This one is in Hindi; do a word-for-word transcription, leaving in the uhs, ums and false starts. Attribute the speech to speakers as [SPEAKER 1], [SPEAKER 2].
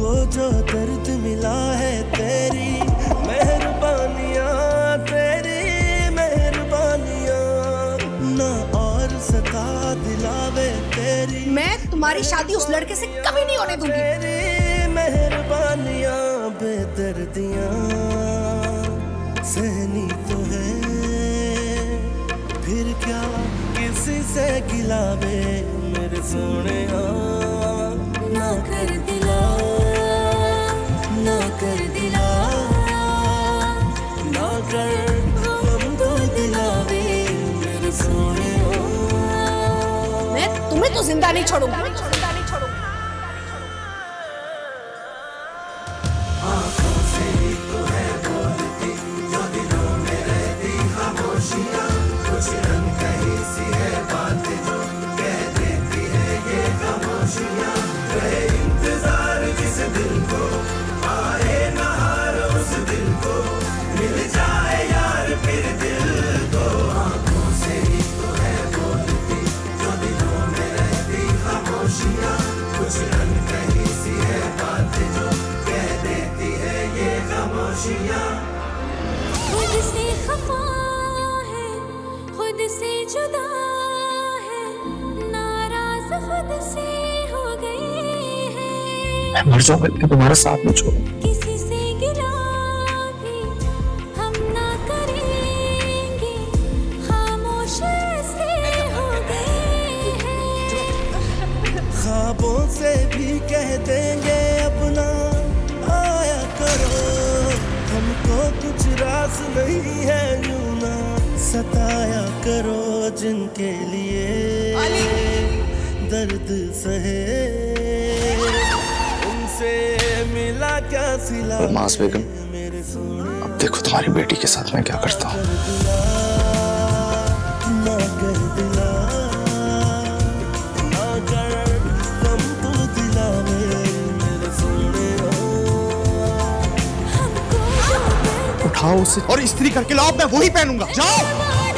[SPEAKER 1] हमको जो दर्द मिला है तेरी मेहरबानियाँ, तेरी मेहरबानियाँ ना और सता दिलावे तेरी।
[SPEAKER 2] मैं तुम्हारी शादी उस लड़के से कभी नहीं होने दूंगी।
[SPEAKER 1] तेरी मेहरबानियाँ बेदर्दियाँ सहनी तो है, फिर क्या किसी से गिलावे मेरे सोने। ना कर दिला, ना कर दिला, ना कर हमको दिलावे मेरे सोने।
[SPEAKER 2] मैं तुम्हें तो जिंदा नहीं छोड़ूंगी।
[SPEAKER 1] आँखों से ही तो है बोलती जो दिलों में रहती खामोशियाँ, कुछ रंग कहीं सी है बात जो कह देती है ये खामोशियाँ। रहे इंतजार जिस दिल को आए नहार उस दिल को मिल जाए यार फिर दिल को। आँखों से ही तो है बोलती जो दिलों में रहती खामोशियाँ, कुछ रंग कहीं सी है बात जो कह देती है ये खामोशियाँ।
[SPEAKER 3] खुद से खफा है, खुद से जुदा है, नाराज खुद से हो गए हैं।
[SPEAKER 4] मैं मर जाऊंगा लेकिन तुम्हारा साथ नहीं छोड़ूंगा।
[SPEAKER 3] किसी से गिला भी हम ना करेंगे, खामोश से हो गए हैं।
[SPEAKER 1] ख्वाबों से भी कह देंगे अपना आया करो, हमको कुछ रास नहीं है यूं ना सताया करो। जिनके लिए दर्द सहे उनसे मिला क्या सिला
[SPEAKER 4] मास बेगम,
[SPEAKER 1] मेरे सोने।
[SPEAKER 4] अब देखो तुम्हारी बेटी के साथ मैं क्या करता हूँ।
[SPEAKER 1] ना कर दिला, ना कर हम तू दिलावे मेरे सोने।
[SPEAKER 3] हमको जो दर्द
[SPEAKER 4] उठाओ उसे
[SPEAKER 5] और इस्त्री करके लाओ, मैं वही पहनूंगा। जाओ।